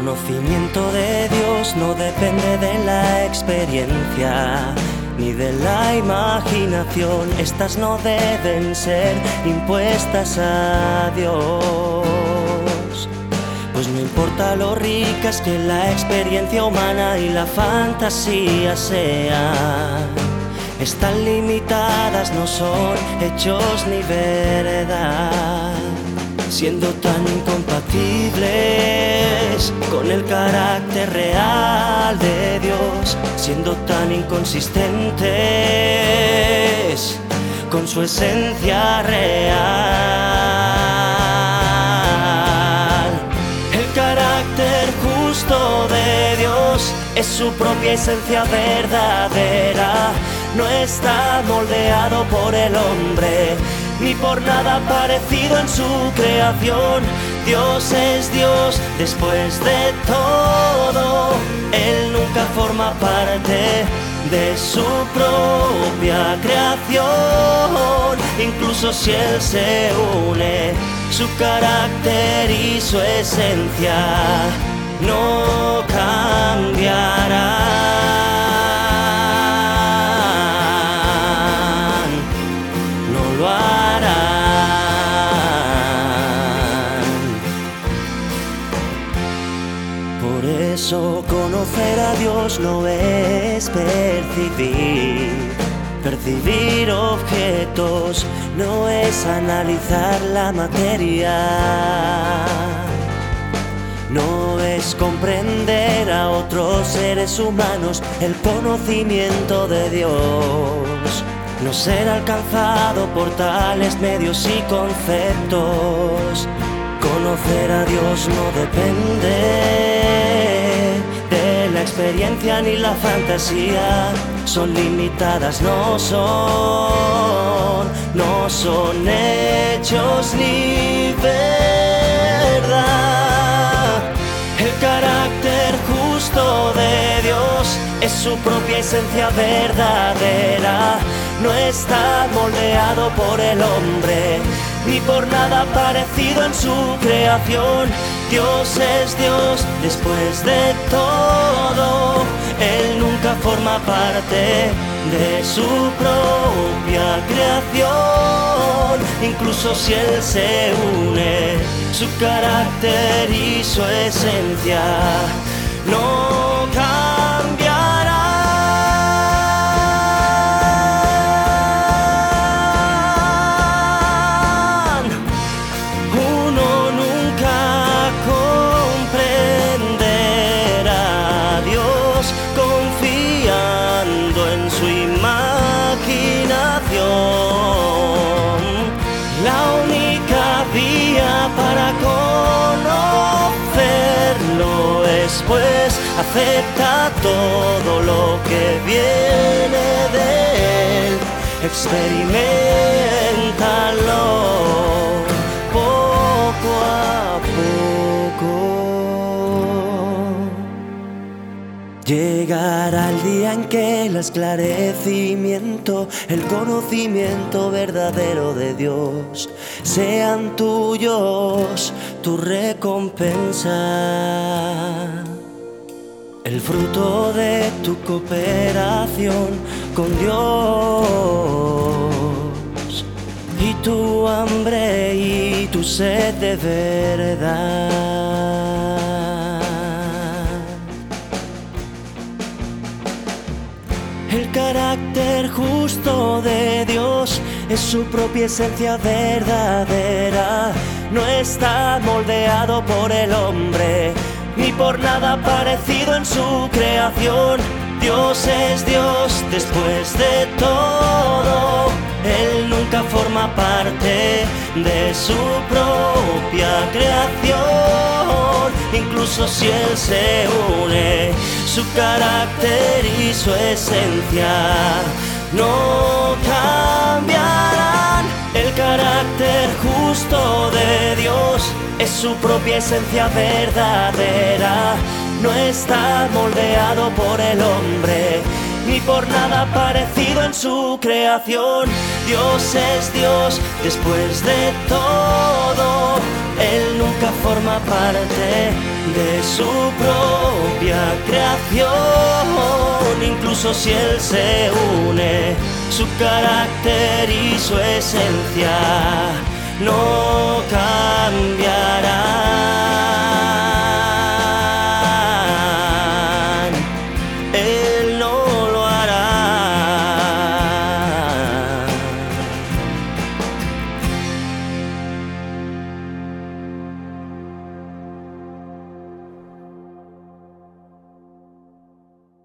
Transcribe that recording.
conocimiento de Dios no depende de la experiencia ni de la imaginación. Estas no deben ser impuestas a Dios. Pues no importa lo ricas que la experiencia humana y la fantasía sean, están limitadas, no son hechos ni verdad, siendo tan incompatibles con el carácter real de Dios, siendo tan inconsistentes con su esencia real. El carácter justo de Dios es su propia esencia verdadera, no está moldeado por el hombre, ni por nada parecido en su creación. Dios es Dios después de todo, Él nunca forma parte de su propia creación. Incluso si Él se une, su carácter y su esencia no cambiarán, no lo harán. Por eso conocer a Dios no es percibir objetos, no es analizar la materia, no es comprender a otros seres humanos. El conocimiento de Dios no será alcanzado por tales medios y conceptos. Conocer a Dios no depende de la experiencia ni la fantasía, son limitadas, no son hechos ni verdad. El carácter justo de Dios es su propia esencia verdadera, no está moldeado por el hombre, ni por nada parecido en su creación. Dios es Dios después de todo, Él nunca forma parte de su propia creación. Incluso si Él se une, su carácter y su esencia no cambiarán. Uno nunca comprenderá a Dios confiando en su imaginación. La única vía para conocerlo es, pues, acepta todo lo que viene de Él, experiméntalo poco a poco. Llegará el día en que el esclarecimiento, el conocimiento verdadero de Dios sean tuyos, tu recompensa, el fruto de tu cooperación con Dios, y tu hambre y tu sed de verdad. El carácter justo de Dios es su propia esencia verdadera, no está moldeado por el hombre, ni por nada parecido en su creación. Dios es Dios después de todo, Él nunca forma parte de su propia creación. Incluso si Él se une, su carácter y su esencia no cambiarán. El carácter justo de Dios es su propia esencia verdadera, no está moldeado por el hombre, ni por nada parecido en su creación. Dios es Dios después de todo, Él nunca forma forma parte de su propia creación. Incluso si él se une, su carácter y su esencia no cambian.